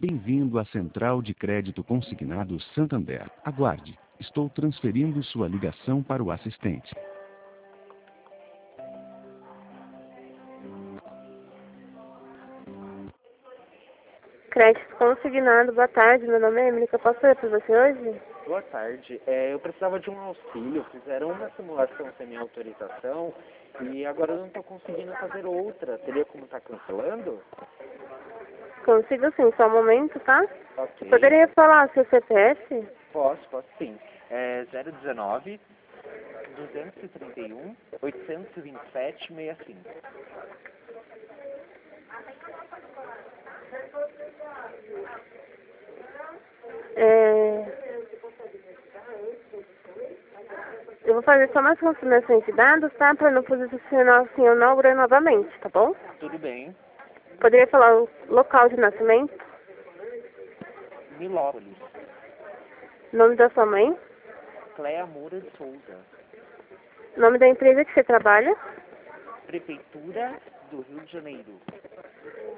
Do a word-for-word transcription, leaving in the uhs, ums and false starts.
Bem-vindo à Central de Crédito Consignado Santander. Aguarde. Estou transferindo sua ligação para o assistente. Crédito consignado, boa tarde, meu nome é Emily, que eu posso fazer para você hoje? Boa tarde. É, eu precisava de um auxílio. Fizeram uma simulação sem minha autorização e agora eu não estou conseguindo fazer outra. Teria como estar cancelando? Consigo sim, só um momento, tá? Ok. Poderia falar seu C P F? Posso, posso sim. É zero dezenove, duzentos e trinta e um, oitocentos e vinte e sete, sessenta e cinco. É... Eu vou fazer só mais confirmações de dados, tá? Para não posicionar o senhor na obra novamente, tá bom? Tudo bem. Poderia falar o local de nascimento? Milópolis. Nome da sua mãe? Cléa Moura de Souza. Nome da empresa que você trabalha? Prefeitura do Rio de Janeiro.